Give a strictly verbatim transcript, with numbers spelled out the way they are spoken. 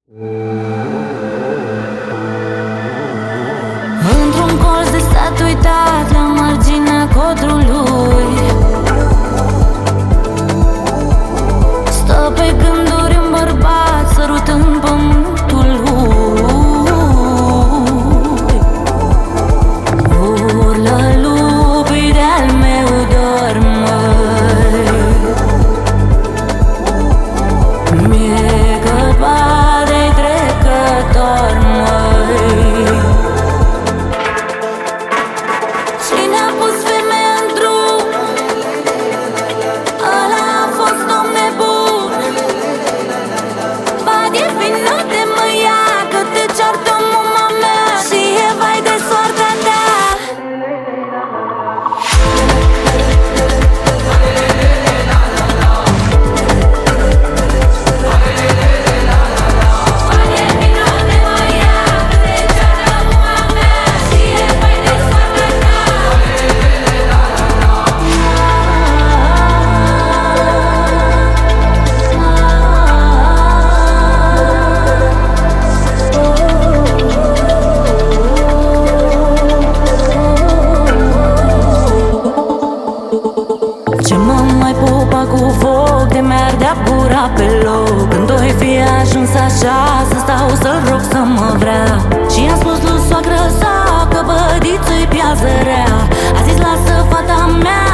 Într-un colț de sat uitat la marginea codrului, stă pe gânduri un bărbat sărutând pământul lui. Urlă lupii de-al meu dor, măi, mi-e căpat de trecător, măi. Cine a pus femeia în drum? Ăla a fost om nebun. Ba de vină de mă ia, că te ceartă mama mea și e vai de soarta ta. Ce mă mai pupa cu foc, de mi-ardea gura pe loc. Când o fi ajuns așa, să stau să-l rog să mă vrea. Și i-am spus lui soacră sa că bădiță-i piază rea. A zis lasă fata mea